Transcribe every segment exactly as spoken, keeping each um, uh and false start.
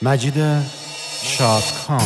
مجید شادکام.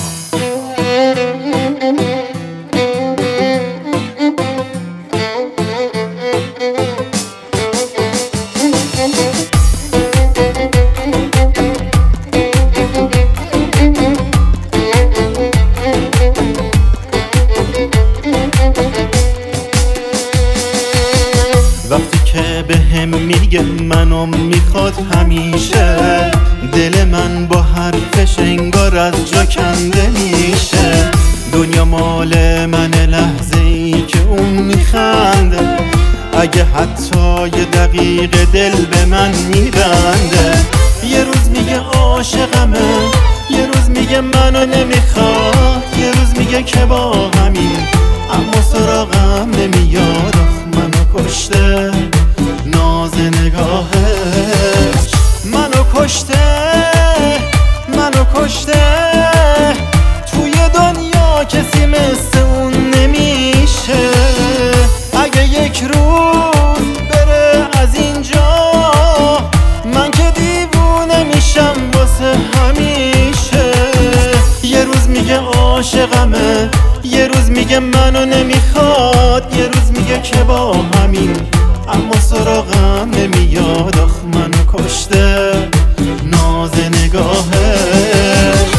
وقتی که به هم میگه منو میخواد همیشه، دل من با حرفش انگار از جا کنده میشه. دنیا مال من لحظه ای که اون میخنده، اگه حتی یه دقیقه دل به من میبنده. یه روز میگه عاشقمه، یه روز میگه منو نمیخواد، یه روز میگه که با همین اما سراغم نمیاد. آخ منو کشته ناز نگاهش، منو کشته منو کشته. توی دنیا کسی مثل اون نمیشه. اگه یک روز بره از اینجا، من که دیوونه میشم واسه همیشه. یه روز میگه عاشقمه، یه روز میگه منو نمیخواد، یه روز میگه که با همین اما سراغم نمیاد. آخ منو کشته ناز نگاهش.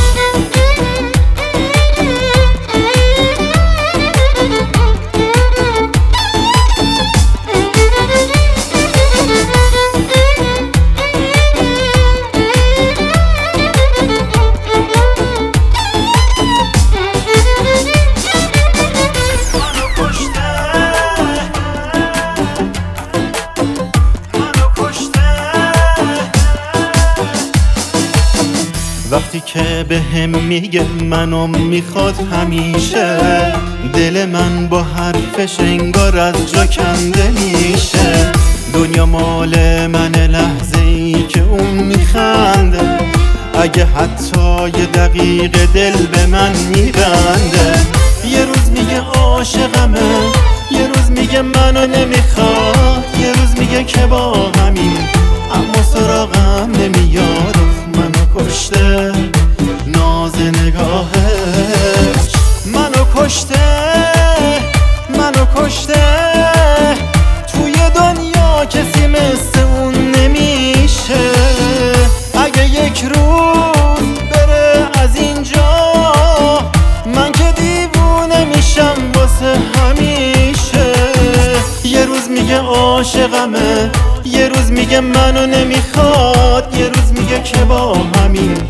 وقتی که به هم میگه منو میخواد همیشه، دل من با حرفش انگار از جا کنده میشه. دنیا مال من لحظه ای که اون میخنده، اگه حتی یه دقیقه دل به من میبنده. یه روز میگه عاشقمه، یه روز میگه منو نمیخواد، یه روز میگه که با همین اما سراغم نمیاد. منو کشته ناز نگاهش، منو کشته منو کشته. توی دنیا کسی مثل اون نمیشه. اگه یک روز بره از اینجا، من که دیوونه میشم واسه همیشه. یه روز میگه عاشقمه، یه روز میگه منو نمیخواد، یه روز میگه که با همین